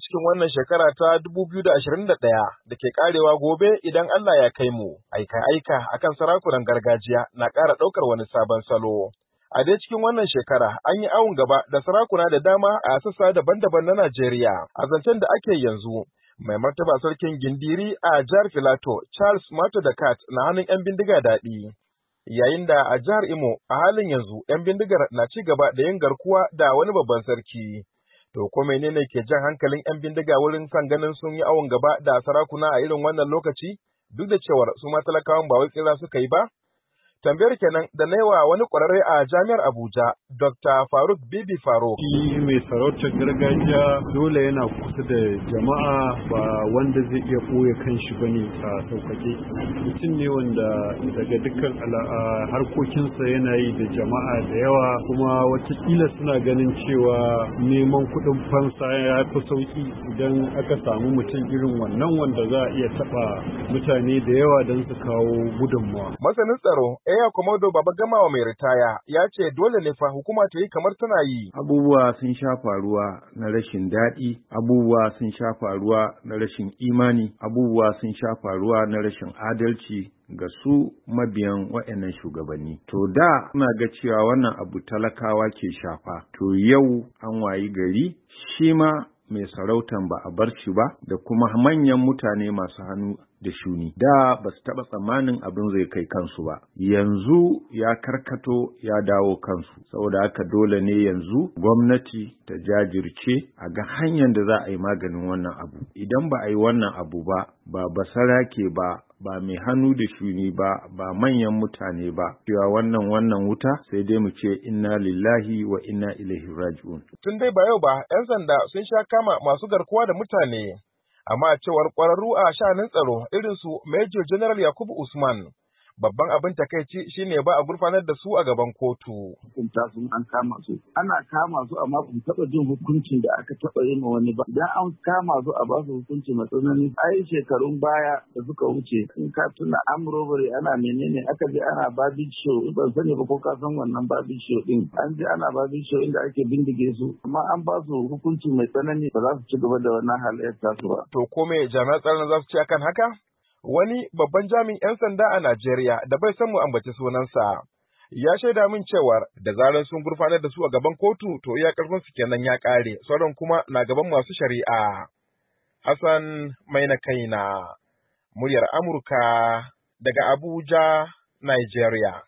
cikin wannan shekara ta 2021 da ke karewa gobe idan Allah ya kai mu. Aika-aika akan sarakunan gargajiya na ƙara ɗaukar wani sabon salo. A dai cikin wannan shekara an yi awon gaba da sarakuna da dama a sassa daban-daban na Najeriya. A zancen da ake yanzu, mai martaba sarkin Gindiri a jihar Filato, Charles Mato da Kat na hannun 'yan bindiga daɗi. Yayin da a jihar Imo a halin yanzu 'yan bindigar na ci gaba da yin garkuwa da wani babban sarki. To ko menene ke jan hankalin 'yan bindiga wurin son ganin sun yi awon gaba da sarakuna a irin wannan lokaci? Duk da cewar su ma talakawan ba wai tsira suka yi ba? Tambayar kenan da na yawa wani ƙwararre a jami'ar Abuja, Dr. Faruk Bibi Faruk. Shi mai sarautar gargajiya dole yana kusa da jama'a ba wanda zai iya ɓoye kanshi ba ne a sauƙaƙe. Mutum ne wanda daga dukkan harkokinsa yana yi da jama'a da yawa kuma watakila suna ganin cewa neman kuɗin fansa ya fi sauƙi idan aka samu mutum irin wannan wanda za a iya taɓa mutane da yawa don su kawo gudunmawa. Masanin tsaro Eya Komodo Baba Gamawa mai ritaya ya ce dole ne fa hukuma ta yi kamar tana yi. Abubuwa sun sha faruwa na rashin daɗi, abubuwa sun sha faruwa na rashin imani, abubuwa sun sha faruwa na rashin adalci ga su mabiyan waɗannan shugabanni. To da suna ga cewa wannan abu talakawa ke shafa, to yau an wayi gari shi ma mai sarautan ba a bar shi ba da kuma manyan mutane masu hannu da shuni. Da ba su taɓa tsammanin abin zai kai kansu ba. Yanzu ya karkato ya dawo kansu. Saboda haka dole ne yanzu gwamnati ta jajirce a ga hanyar da za a yi maganin wannan abu. Idan ba a yi wannan abu ba, ba basarake ba, ba mai hannu da shuni ba, ba manyan mutane ba, cewa wannan wuta sai dai mu ce inna lillahi wa inna ilaihi raji'un. Tun dai ba yau ba, 'yan sanda sun sha kama masu garkuwa da mutane, amma a cewar ƙwararru a sha'anin tsaro irin su Major General Yakubu Usman. Babban abin takaici shine ba a gurfanar da su a gaban kotu. Hukunta sun an kama su. Ana kama su amma kun taɓa jin hukuncin da aka taɓa yi ma wani ba. Idan an kama su a ba su hukunci mai tsanani. Ai shekarun baya da suka wuce in ka tuna robbery ana menene aka je ana babi show ban sani ba ko ka san wannan babi show din. An je ana babi show inda ake bindige su amma an ba su hukunci mai tsanani ba za su ci gaba da wannan halayyar tasu ba. To ko me jami'an tsaron za su ci akan haka? Wani babban jami'in 'yan sanda a Najeriya da bai san mu ambaci sunansa, ya shaida min cewar da zarar sun gurfanar da su a gaban kotu to iya karfin su kenan ya ƙare, sauran kuma na gaban masu shari'a. Hassan Maina Kaina, muryar Amurka daga Abuja, Nigeria.